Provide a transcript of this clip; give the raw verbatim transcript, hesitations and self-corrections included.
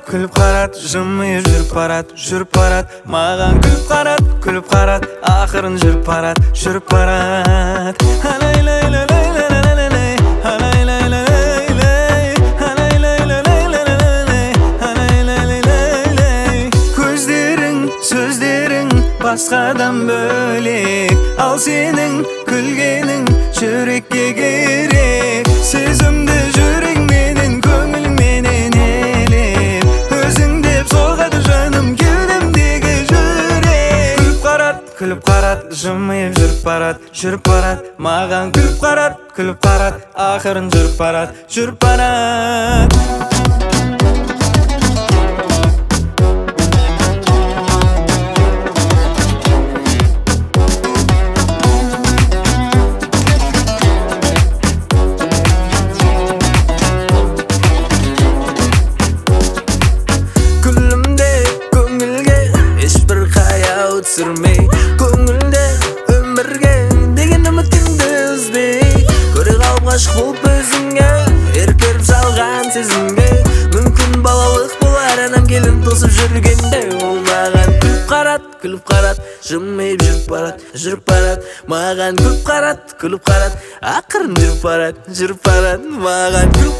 күліп қарат, жымиып жүріп барат, жүріп барат. Маған күліп қарат, күліп қарат, ақырын жүріп барат, жүріп барат. Көздерің, сөздерің басқадан бөлек, ал сенің күлгенің жүрекке керек. Сезімді жүрегменен, көңілменен елеп, өзің деп соғады жаным кеудемдегі жүрек. Күліп қарат, күліп қарат, жымиып жүріп барат, жүріп барат. Маған күліп қарат, күліп қарат, ақырын жүріп барат, жүріп барат. Сүрмей көңілде өмірге деген үмітіңді үзбей, көре қалып ғашық болып өзіңе еркеліп салған сезімге. Мүмкін балалық болар анам келін тосып жүргенде. Ол маған күліп қарат, күліп қарат, жымиып жүріп барат, жүріп барат. Маған күліп қарат, күліп қарат, ақырын жүріп барат, жүріп барат. Маған күліп